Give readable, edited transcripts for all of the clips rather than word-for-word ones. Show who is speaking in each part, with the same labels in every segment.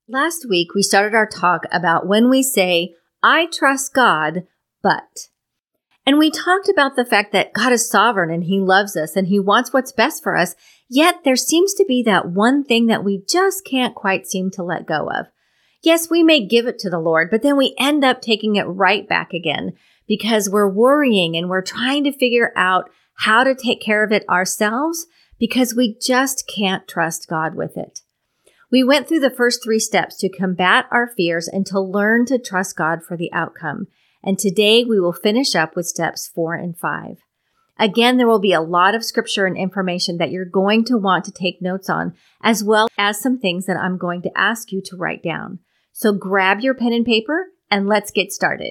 Speaker 1: Last week, we started our talk about when we say, I trust God, but. And we talked about the fact that God is sovereign and He loves us and He wants what's best for us. Yet there seems to be that one thing that we just can't quite seem to let go of. Yes, we may give it to the Lord, but then we end up taking it right back again because we're worrying and we're trying to figure out how to take care of it ourselves because we just can't trust God with it. We went through the first 3 steps to combat our fears and to learn to trust God for the outcome. And today we will finish up with steps 4 and 5. Again, there will be a lot of scripture and information that you're going to want to take notes on, as well as some things that I'm going to ask you to write down. So grab your pen and paper and let's get started.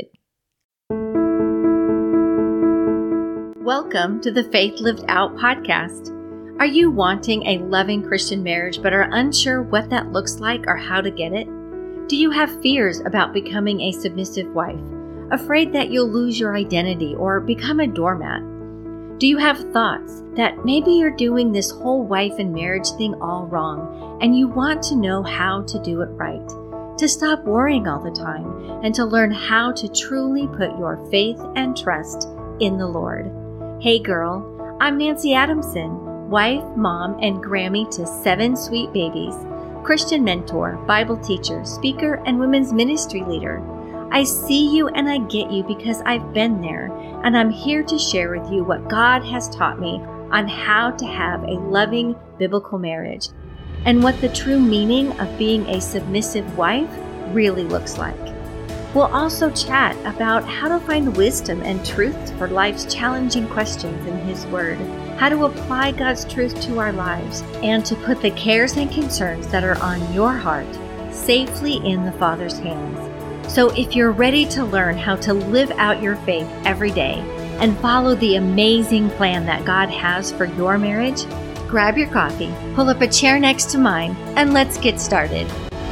Speaker 1: Welcome to the Faith Lived Out podcast. Are you wanting a loving Christian marriage but are unsure what that looks like or how to get it? Do you have fears about becoming a submissive wife? Afraid that you'll lose your identity or become a doormat? Do you have thoughts that maybe you're doing this whole wife and marriage thing all wrong and you want to know how to do it right? To stop worrying all the time and to learn how to truly put your faith and trust in the Lord. Hey girl, I'm Nancy Adamson, wife, mom, and Grammy to 7 sweet babies, Christian mentor, Bible teacher, speaker, and women's ministry leader. I see you and I get you because I've been there, and I'm here to share with you what God has taught me on how to have a loving biblical marriage and what the true meaning of being a submissive wife really looks like. We'll also chat about how to find wisdom and truth for life's challenging questions in His Word, how to apply God's truth to our lives, and to put the cares and concerns that are on your heart safely in the Father's hands. So if you're ready to learn how to live out your faith every day and follow the amazing plan that God has for your marriage, grab your coffee, pull up a chair next to mine, and let's get started.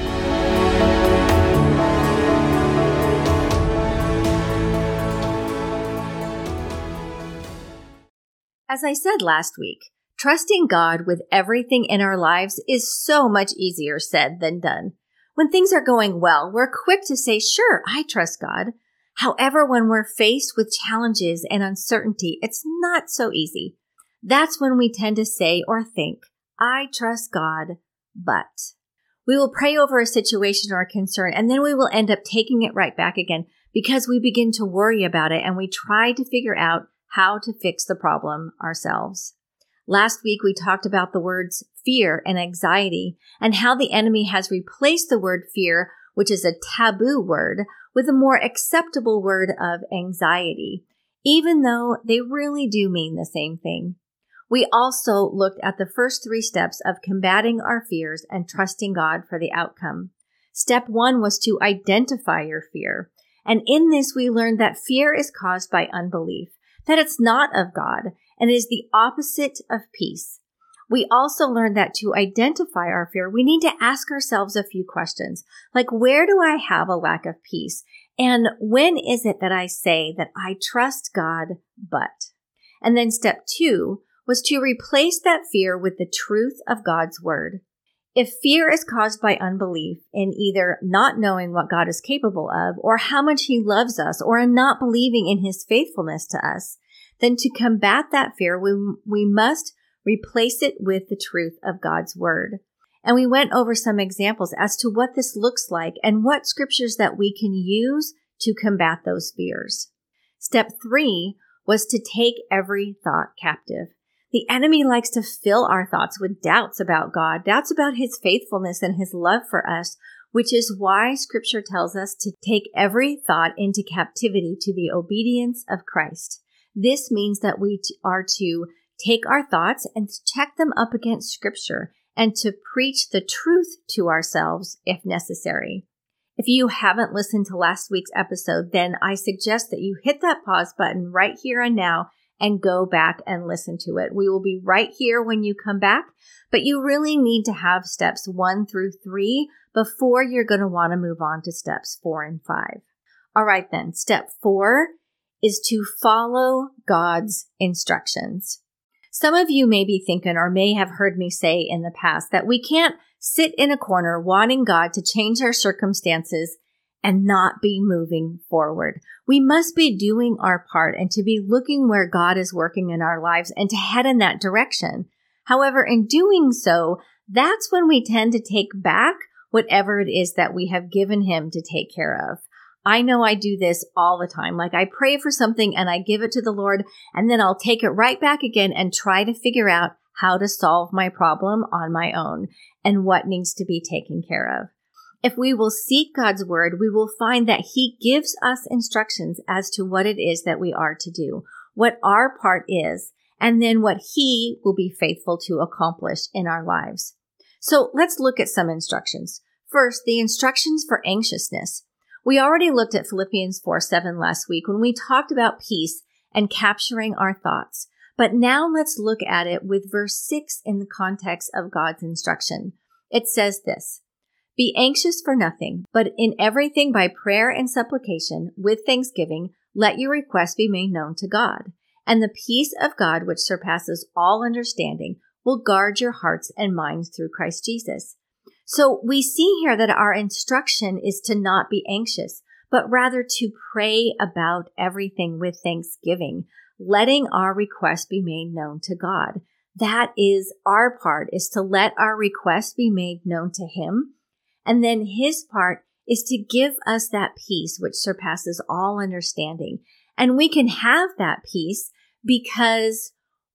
Speaker 1: As I said last week, trusting God with everything in our lives is so much easier said than done. When things are going well, we're quick to say, sure, I trust God. However, when we're faced with challenges and uncertainty, it's not so easy. That's when we tend to say or think, I trust God, but. We will pray over a situation or a concern, and then we will end up taking it right back again because we begin to worry about it and we try to figure out how to fix the problem ourselves. Last week, we talked about the words fear and anxiety and how the enemy has replaced the word fear, which is a taboo word, with a more acceptable word of anxiety, even though they really do mean the same thing. We also looked at the first 3 steps of combating our fears and trusting God for the outcome. Step 1 was to identify your fear. And in this, we learned that fear is caused by unbelief, that it's not of God, and is the opposite of peace. We also learned that to identify our fear, we need to ask ourselves a few questions, like where do I have a lack of peace? And when is it that I say that I trust God, but? And then step 2 was to replace that fear with the truth of God's word. If fear is caused by unbelief in either not knowing what God is capable of or how much He loves us or in not believing in His faithfulness to us, then to combat that fear, we must replace it with the truth of God's word. And we went over some examples as to what this looks like and what scriptures that we can use to combat those fears. Step 3 was to take every thought captive. The enemy likes to fill our thoughts with doubts about God, doubts about His faithfulness and His love for us, which is why Scripture tells us to take every thought into captivity to the obedience of Christ. This means that we are to take our thoughts and check them up against Scripture and to preach the truth to ourselves if necessary. If you haven't listened to last week's episode, then I suggest that you hit that pause button right here and now and go back and listen to it. We will be right here when you come back, but you really need to have steps 1 through 3 before you're going to want to move on to steps 4 and 5. All right then, step 4 is to follow God's instructions. Some of you may be thinking or may have heard me say in the past that we can't sit in a corner wanting God to change our circumstances and not be moving forward. We must be doing our part and to be looking where God is working in our lives and to head in that direction. However, in doing so, that's when we tend to take back whatever it is that we have given Him to take care of. I know I do this all the time. Like I pray for something and I give it to the Lord, and then I'll take it right back again and try to figure out how to solve my problem on my own and what needs to be taken care of. If we will seek God's word, we will find that He gives us instructions as to what it is that we are to do, what our part is, and then what He will be faithful to accomplish in our lives. So let's look at some instructions. First, the instructions for anxiousness. We already looked at Philippians 4:7 last week when we talked about peace and capturing our thoughts. But now let's look at it with verse 6 in the context of God's instruction. It says this, "Be anxious for nothing, but in everything by prayer and supplication, with thanksgiving, let your requests be made known to God. And the peace of God, which surpasses all understanding, will guard your hearts and minds through Christ Jesus." So we see here that our instruction is to not be anxious, but rather to pray about everything with thanksgiving, letting our requests be made known to God. That is our part, is to let our requests be made known to Him. And then His part is to give us that peace which surpasses all understanding. And we can have that peace because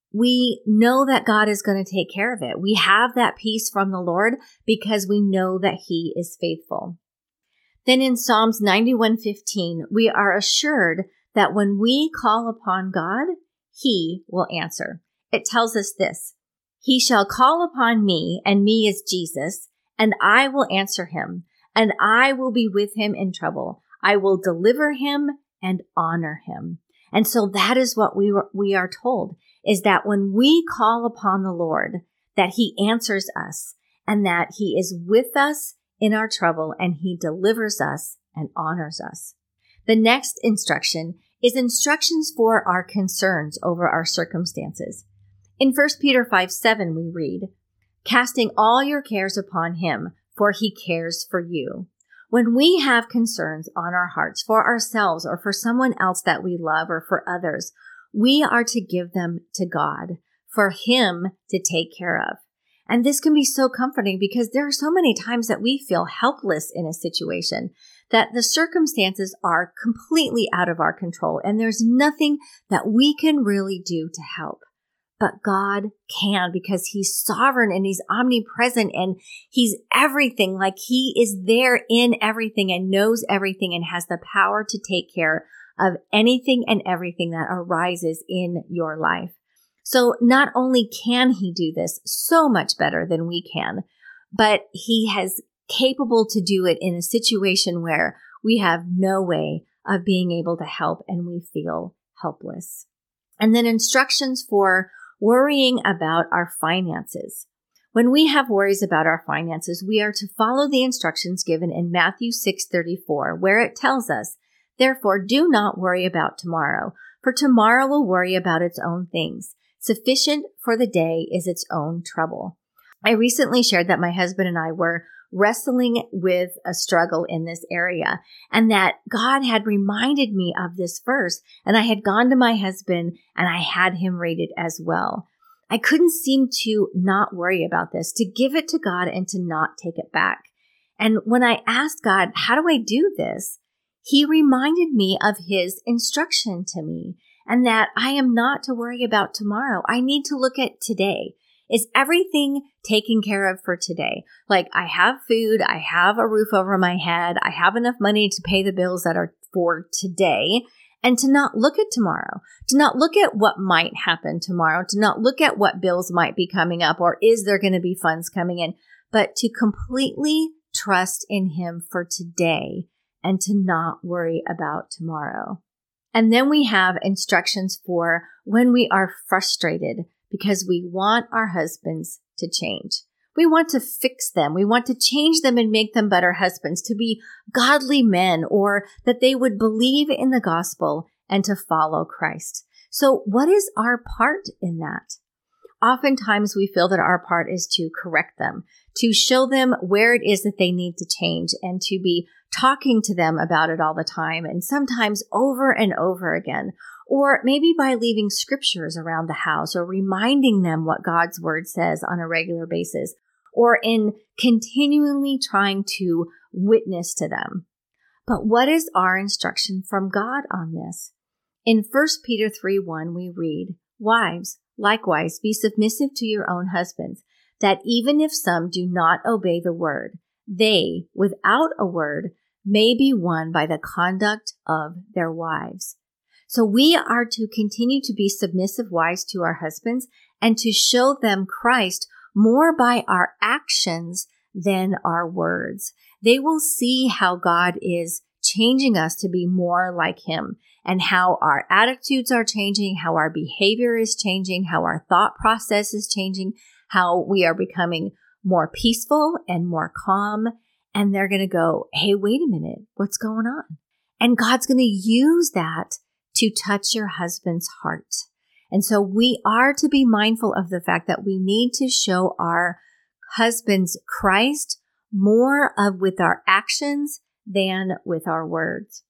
Speaker 1: we know that God is going to take care of it. We have that peace from the Lord because we know that He is faithful. Then in Psalms 91:15, we are assured that when we call upon God, He will answer. It tells us this, "He shall call upon me," and me is Jesus, "and I will answer him, and I will be with him in trouble. I will deliver him and honor him." And so that is what we are told, is that when we call upon the Lord, that He answers us and that He is with us in our trouble and He delivers us and honors us. The next instruction is instructions for our concerns over our circumstances. In 1 Peter 5:7, we read, "Casting all your cares upon Him, for He cares for you." When we have concerns on our hearts for ourselves or for someone else that we love or for others, we are to give them to God for Him to take care of. And this can be so comforting because there are so many times that we feel helpless in a situation, that the circumstances are completely out of our control and there's nothing that we can really do to help. But God can, because He's sovereign and He's omnipresent and He's everything. Like He is there in everything and knows everything and has the power to take care of anything and everything that arises in your life. So not only can He do this so much better than we can, but He is capable to do it in a situation where we have no way of being able to help and we feel helpless. And then instructions for worrying about our finances. When we have worries about our finances, we are to follow the instructions given in Matthew 6:34, where it tells us, "Therefore do not worry about tomorrow, for tomorrow will worry about its own things. Sufficient for the day is its own trouble." I recently shared that my husband and I were wrestling with a struggle in this area and that God had reminded me of this verse, and I had gone to my husband and I had him read it as well. I couldn't seem to not worry about this, to give it to God and to not take it back. And when I asked God, how do I do this? He reminded me of His instruction to me and that I am not to worry about tomorrow. I need to look at today. Is everything taken care of for today? Like I have food, I have a roof over my head, I have enough money to pay the bills that are for today, and to not look at tomorrow, to not look at what might happen tomorrow, to not look at what bills might be coming up or is there going to be funds coming in, but to completely trust in Him for today and to not worry about tomorrow. And then we have instructions for when we are frustrated because we want our husbands to change. We want to fix them. We want to change them and make them better husbands, to be godly men, or that they would believe in the gospel and to follow Christ. So what is our part in that? Oftentimes we feel that our part is to correct them, to show them where it is that they need to change, and to be talking to them about it all the time, and sometimes over and over again. Or maybe by leaving scriptures around the house or reminding them what God's word says on a regular basis, or in continually trying to witness to them. But what is our instruction from God on this? In 1 Peter 3:1, we read, "Wives, likewise, be submissive to your own husbands, that even if some do not obey the word, they, without a word, may be won by the conduct of their wives." So we are to continue to be submissive wives to our husbands and to show them Christ more by our actions than our words. They will see how God is changing us to be more like him, and how our attitudes are changing, how our behavior is changing, how our thought process is changing, how we are becoming more peaceful and more calm. And they're going to go, "Hey, wait a minute, what's going on?" And God's going to use that to touch your husband's heart. And so we are to be mindful of the fact that we need to show our husbands Christ more with our actions than with our words.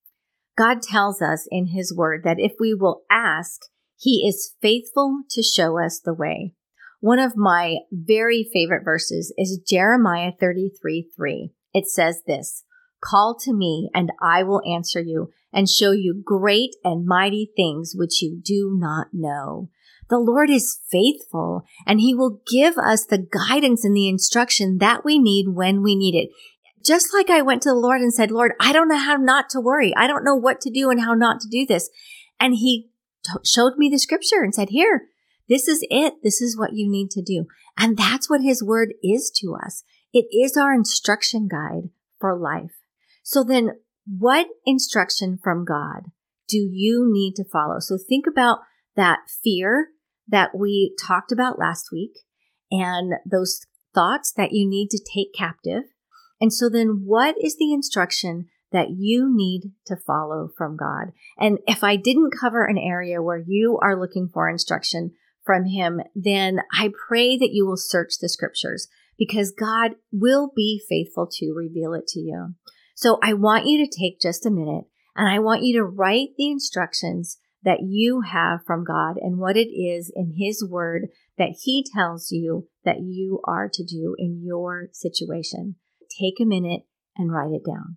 Speaker 1: God tells us in his word that if we will ask, he is faithful to show us the way. One of my very favorite verses is Jeremiah 33:3. It says this, "Call to me and I will answer you and show you great and mighty things which you do not know." The Lord is faithful, and he will give us the guidance and the instruction that we need when we need it. Just like I went to the Lord and said, "Lord, I don't know how not to worry. I don't know what to do and how not to do this." And he showed me the scripture and said, "Here, this is it. This is what you need to do." And that's what his word is to us. It is our instruction guide for life. So then what instruction from God do you need to follow? So think about that fear that we talked about last week and those thoughts that you need to take captive. And so then what is the instruction that you need to follow from God? And if I didn't cover an area where you are looking for instruction from him, then I pray that you will search the scriptures, because God will be faithful to reveal it to you. So I want you to take just a minute and I want you to write the instructions that you have from God and what it is in his word that he tells you that you are to do in your situation. Take a minute and write it down.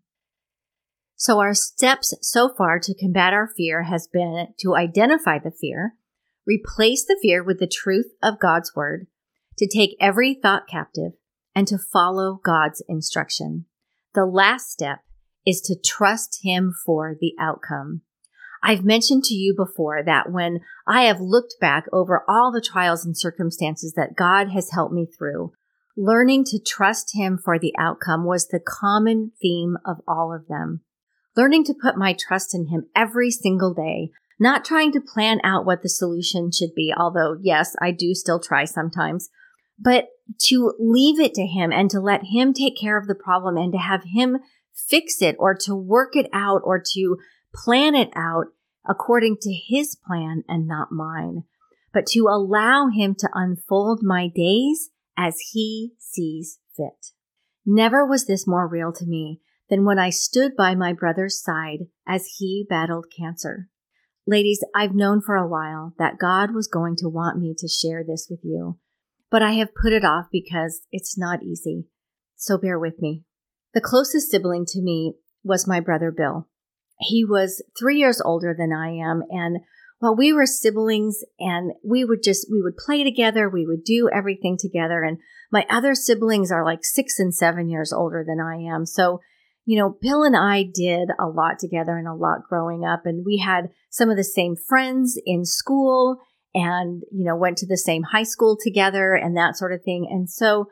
Speaker 1: So our steps so far to combat our fear has been to identify the fear, replace the fear with the truth of God's word, to take every thought captive, and to follow God's instruction. The last step is to trust him for the outcome. I've mentioned to you before that when I have looked back over all the trials and circumstances that God has helped me through, learning to trust him for the outcome was the common theme of all of them. Learning to put my trust in him every single day, not trying to plan out what the solution should be, although yes, I do still try sometimes, but to leave it to him and to let him take care of the problem and to have him fix it or to work it out or to plan it out according to his plan and not mine, but to allow him to unfold my days as he sees fit. Never was this more real to me than when I stood by my brother's side as he battled cancer. Ladies, I've known for a while that God was going to want me to share this with you, but I have put it off because it's not easy. So bear with me. The closest sibling to me was my brother Bill. He was 3 years older than I am, and while we were siblings and we would play together, we would do everything together, and my other siblings are like 6 and 7 years older than I am. So, Bill and I did a lot together and a lot growing up, and we had some of the same friends in school and, went to the same high school together and that sort of thing. And so,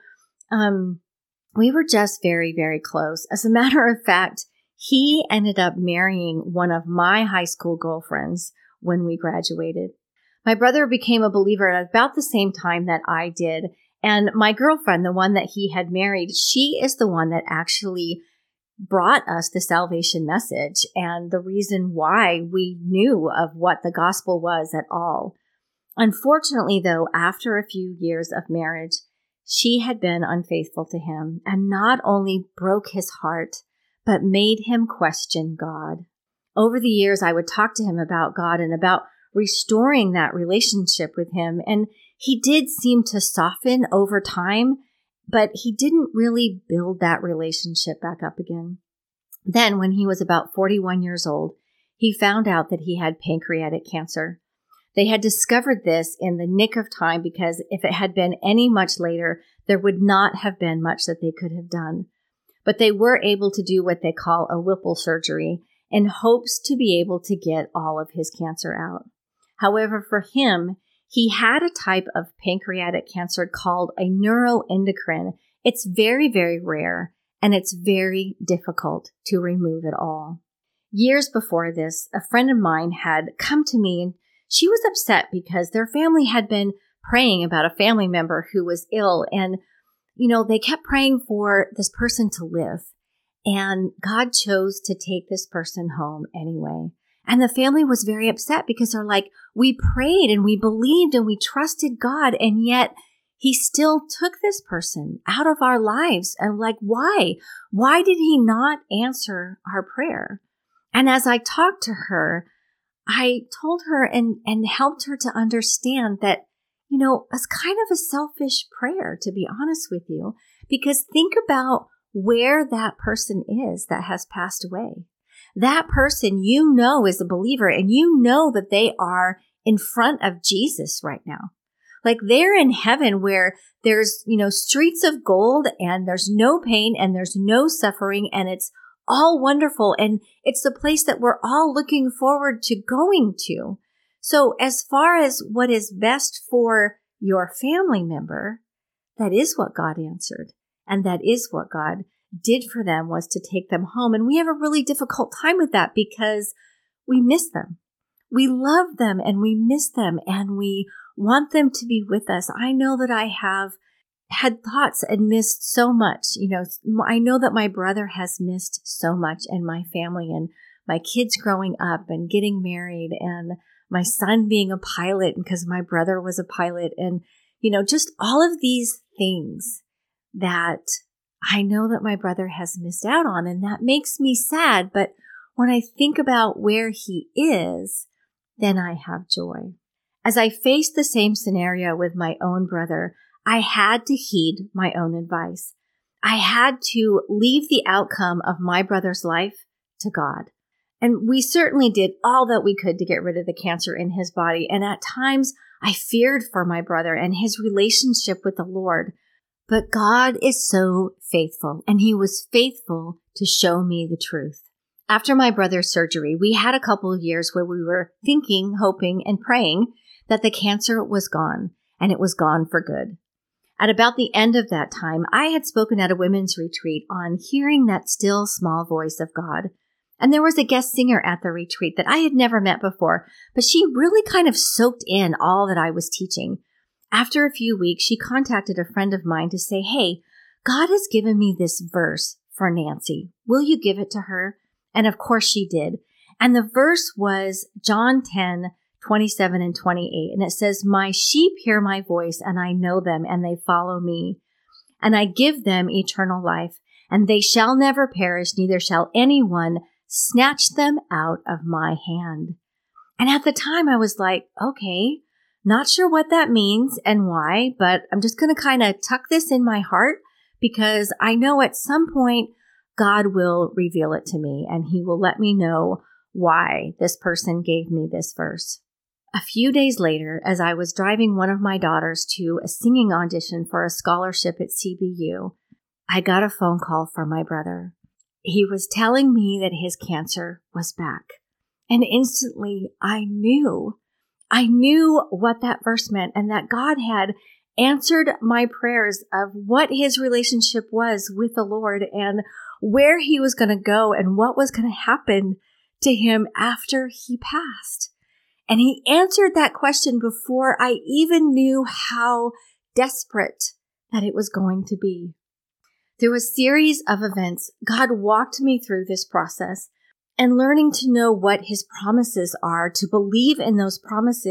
Speaker 1: we were just very, very close. As a matter of fact, he ended up marrying one of my high school girlfriends when we graduated. My brother became a believer at about the same time that I did. And my girlfriend, the one that he had married, she is the one that actually brought us the salvation message and the reason why we knew of what the gospel was at all. Unfortunately, though, after a few years of marriage, she had been unfaithful to him and not only broke his heart, but made him question God. Over the years, I would talk to him about God and about restoring that relationship with him. And he did seem to soften over time, but he didn't really build that relationship back up again. Then, when he was about 41 years old, he found out that he had pancreatic cancer. They had discovered this in the nick of time because if it had been any much later, there would not have been much that they could have done. But they were able to do what they call a Whipple surgery in hopes to be able to get all of his cancer out. However, for him, he had a type of pancreatic cancer called a neuroendocrine. It's very, very rare, and it's very difficult to remove it all. Years before this, a friend of mine had come to me, and she was upset because their family had been praying about a family member who was ill, and they kept praying for this person to live. And God chose to take this person home anyway. And the family was very upset because they're like, we prayed and we believed and we trusted God, and yet he still took this person out of our lives. And like, why? Why did he not answer our prayer? And as I talked to her, I told her and helped her to understand that, it's kind of a selfish prayer, to be honest with you, because think about where that person is that has passed away. That person is a believer, and that they are in front of Jesus right now. Like they're in heaven where there's, streets of gold and there's no pain and there's no suffering and it's all wonderful. And it's the place that we're all looking forward to going to. So as far as what is best for your family member, that is what God answered. And that is what God did for them, was to take them home. And we have a really difficult time with that because we miss them. We love them and we miss them and we want them to be with us. I know that I have had thoughts and missed so much. I know that my brother has missed so much, and my family and my kids growing up and getting married, and my son being a pilot because my brother was a pilot, and, just all of these things that I know that my brother has missed out on, and that makes me sad. But when I think about where he is, then I have joy. As I faced the same scenario with my own brother, I had to heed my own advice. I had to leave the outcome of my brother's life to God. And we certainly did all that we could to get rid of the cancer in his body. And at times, I feared for my brother and his relationship with the Lord. But God is so faithful, and he was faithful to show me the truth. After my brother's surgery, we had a couple of years where we were thinking, hoping, and praying that the cancer was gone, and it was gone for good. At about the end of that time, I had spoken at a women's retreat on hearing that still small voice of God. And there was a guest singer at the retreat that I had never met before, but she really kind of soaked in all that I was teaching. After a few weeks, she contacted a friend of mine to say, hey, God has given me this verse for Nancy. Will you give it to her? And of course she did. And the verse was John 10:27 and 28. And it says, my sheep hear my voice, and I know them, and they follow me. And I give them eternal life, and they shall never perish, neither shall anyone snatch them out of my hand. And at the time I was like, okay, not sure what that means and why, but I'm just going to kind of tuck this in my heart because I know at some point God will reveal it to me and he will let me know why this person gave me this verse. A few days later, as I was driving one of my daughters to a singing audition for a scholarship at CBU, I got a phone call from my brother. He was telling me that his cancer was back. And instantly I knew what that verse meant and that God had answered my prayers of what his relationship was with the Lord and where he was going to go and what was going to happen to him after he passed. And he answered that question before I even knew how desperate that it was going to be. Through a series of events, God walked me through this process and learning to know what his promises are, to believe in those promises,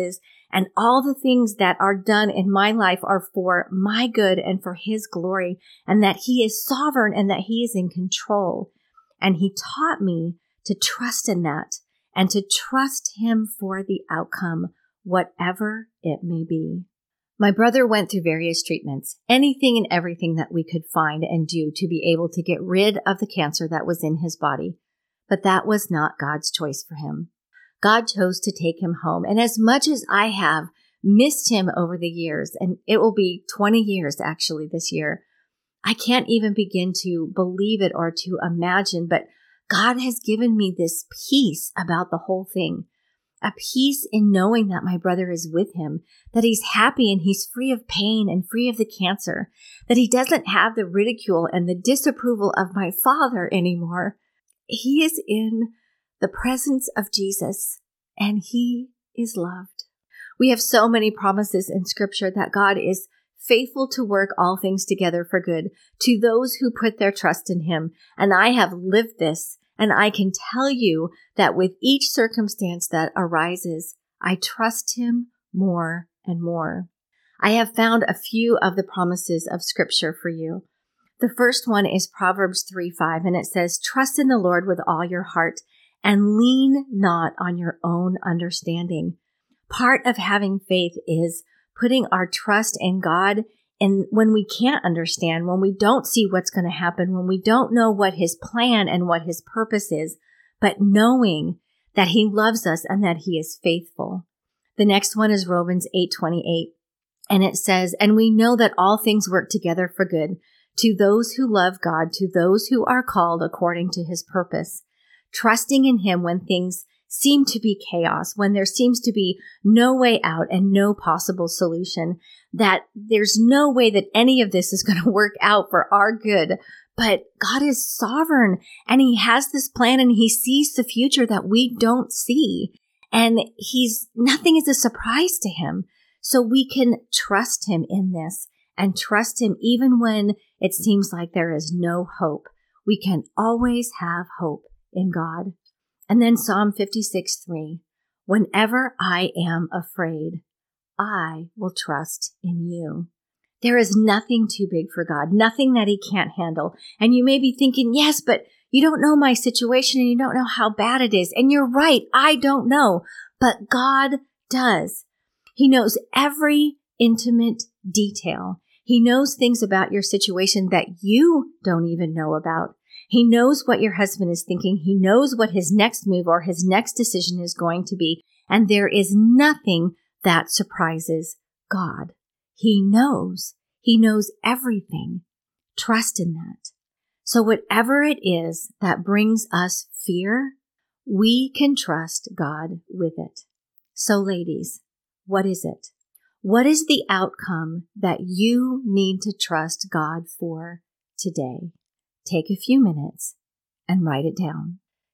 Speaker 1: And all the things that are done in my life are for my good and for his glory, and that he is sovereign and that he is in control. And he taught me to trust in that and to trust him for the outcome, whatever it may be. My brother went through various treatments, anything and everything that we could find and do to be able to get rid of the cancer that was in his body. But that was not God's choice for him. God chose to take him home. And as much as I have missed him over the years, and it will be 20 years actually this year, I can't even begin to believe it or to imagine, but God has given me this peace about the whole thing, a peace in knowing that my brother is with him, that he's happy and he's free of pain and free of the cancer, that he doesn't have the ridicule and the disapproval of my father anymore. He is in the presence of Jesus, and he is loved. We have so many promises in Scripture that God is faithful to work all things together for good to those who put their trust in him. And I have lived this, and I can tell you that with each circumstance that arises, I trust him more and more. I have found a few of the promises of Scripture for you. The first one is Proverbs 3:5, and it says, "Trust in the Lord with all your heart and lean not on your own understanding." Part of having faith is putting our trust in God. And when we can't understand, when we don't see what's going to happen, when we don't know what his plan and what his purpose is, but knowing that he loves us and that he is faithful. The next one is Romans 8:28. And it says, "And we know that all things work together for good to those who love God, to those who are called according to his purpose." Trusting in him when things seem to be chaos, when there seems to be no way out and no possible solution, that there's no way that any of this is going to work out for our good. But God is sovereign, and he has this plan, and he sees the future that we don't see. And nothing is a surprise to him. So we can trust him in this and trust him even when it seems like there is no hope. We can always have hope in God. And then Psalm 56:3, "Whenever I am afraid, I will trust in you." There is nothing too big for God, nothing that he can't handle. And you may be thinking, yes, but you don't know my situation and you don't know how bad it is. And you're right, I don't know, but God does. He knows every intimate detail. He knows things about your situation that you don't even know about. He knows what your husband is thinking. He knows what his next move or his next decision is going to be. And there is nothing that surprises God. He knows everything. Trust in that. So whatever it is that brings us fear, we can trust God with it. So ladies, what is it? What is the outcome that you need to trust God for today? Take a few minutes and write it down.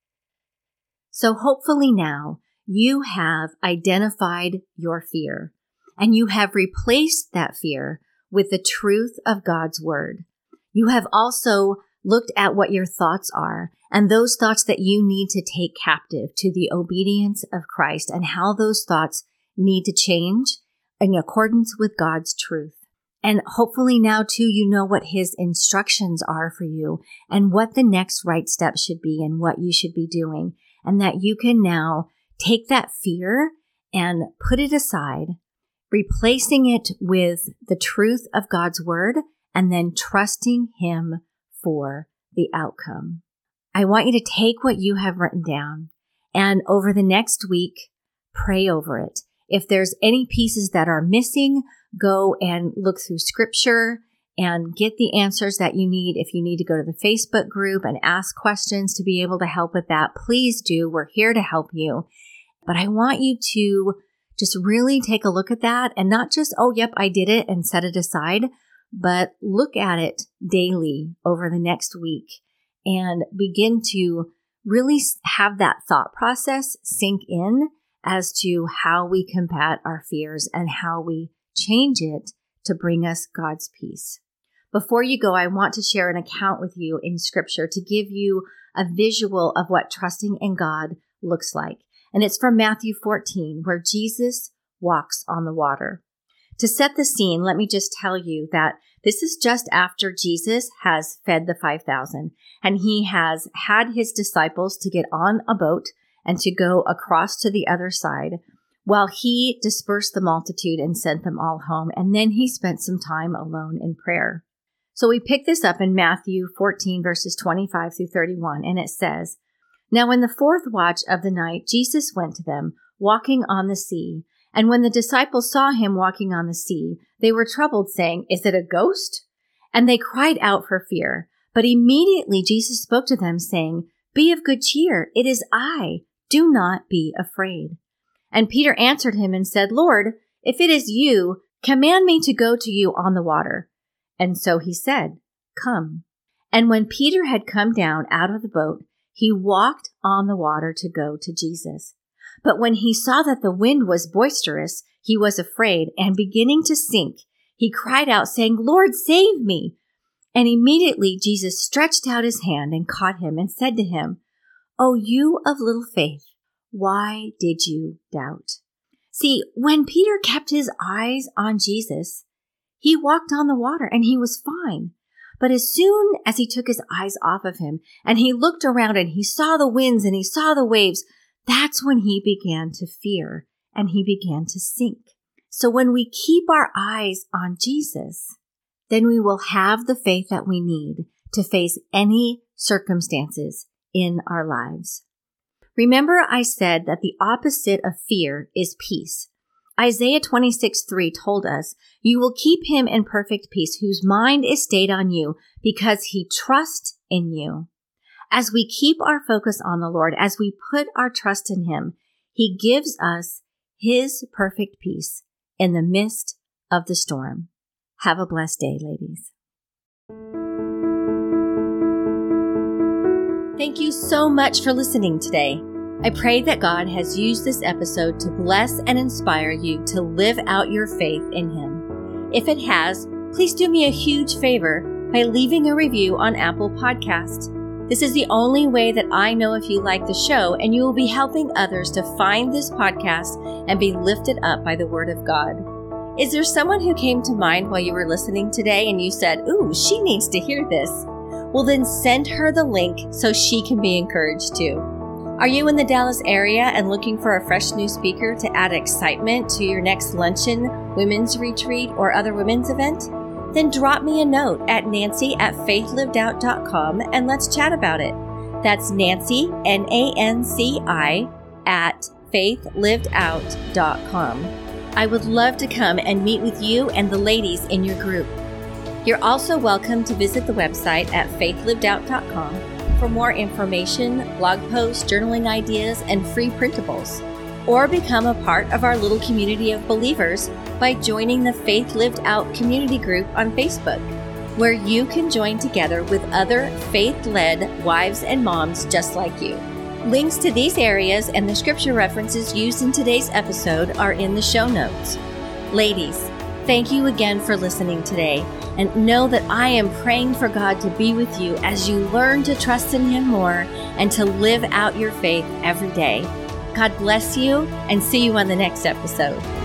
Speaker 1: So hopefully now you have identified your fear and you have replaced that fear with the truth of God's word. You have also looked at what your thoughts are and those thoughts that you need to take captive to the obedience of Christ and how those thoughts need to change in accordance with God's truth. And hopefully now too, you know what his instructions are for you and what the next right step should be and what you should be doing. And that you can now take that fear and put it aside, replacing it with the truth of God's word and then trusting him for the outcome. I want you to take what you have written down and over the next week, pray over it. If there's any pieces that are missing, go and look through scripture and get the answers that you need. If you need to go to the Facebook group and ask questions to be able to help with that, please do. We're here to help you. But I want you to just really take a look at that and not just, oh, yep, I did it and set it aside, but look at it daily over the next week and begin to really have that thought process sink in as to how we combat our fears and how we change it to bring us God's peace. Before you go, I want to share an account with you in scripture to give you a visual of what trusting in God looks like. And it's from Matthew 14, where Jesus walks on the water. To set the scene, let me just tell you that this is just after Jesus has fed the 5,000, and he has had his disciples to get on a boat and to go across to the other side while he dispersed the multitude and sent them all home. And then he spent some time alone in prayer. So we pick this up in Matthew 14, verses 25 through 31, and it says, "Now in the fourth watch of the night, Jesus went to them, walking on the sea. And when the disciples saw him walking on the sea, they were troubled, saying, 'Is it a ghost?' And they cried out for fear. But immediately Jesus spoke to them, saying, 'Be of good cheer. It is I. Do not be afraid.' And Peter answered him and said, 'Lord, if it is you, command me to go to you on the water.' And so he said, 'Come.' And when Peter had come down out of the boat, he walked on the water to go to Jesus. But when he saw that the wind was boisterous, he was afraid, and beginning to sink, he cried out, saying, 'Lord, save me!' And immediately Jesus stretched out his hand and caught him and said to him, 'O you of little faith, why did you doubt?'" See, when Peter kept his eyes on Jesus, he walked on the water and he was fine. But as soon as he took his eyes off of him and he looked around and he saw the winds and he saw the waves, that's when he began to fear and he began to sink. So when we keep our eyes on Jesus, then we will have the faith that we need to face any circumstances in our lives. Remember, I said that the opposite of fear is peace. Isaiah 26:3 told us, "You will keep him in perfect peace, whose mind is stayed on you, because he trusts in you." As we keep our focus on the Lord, as we put our trust in him, he gives us his perfect peace in the midst of the storm. Have a blessed day, ladies. Thank you so much for listening today. I pray that God has used this episode to bless and inspire you to live out your faith in him. If it has, please do me a huge favor by leaving a review on Apple Podcasts. This is the only way that I know if you like the show, and you will be helping others to find this podcast and be lifted up by the Word of God. Is there someone who came to mind while you were listening today and you said, "Ooh, she needs to hear this"? Well, then send her the link so she can be encouraged too. Are you in the Dallas area and looking for a fresh new speaker to add excitement to your next luncheon, women's retreat, or other women's event? Then drop me a note at nancy@faithlivedout.com and let's chat about it. That's Nancy, Nanci, at faithlivedout.com. I would love to come and meet with you and the ladies in your group. You're also welcome to visit the website at faithlivedout.com for more information, blog posts, journaling ideas, and free printables. Or become a part of our little community of believers by joining the Faith Lived Out community group on Facebook, where you can join together with other faith-led wives and moms just like you. Links to these areas and the scripture references used in today's episode are in the show notes. Ladies, thank you again for listening today, and know that I am praying for God to be with you as you learn to trust in him more and to live out your faith every day. God bless you, and see you on the next episode.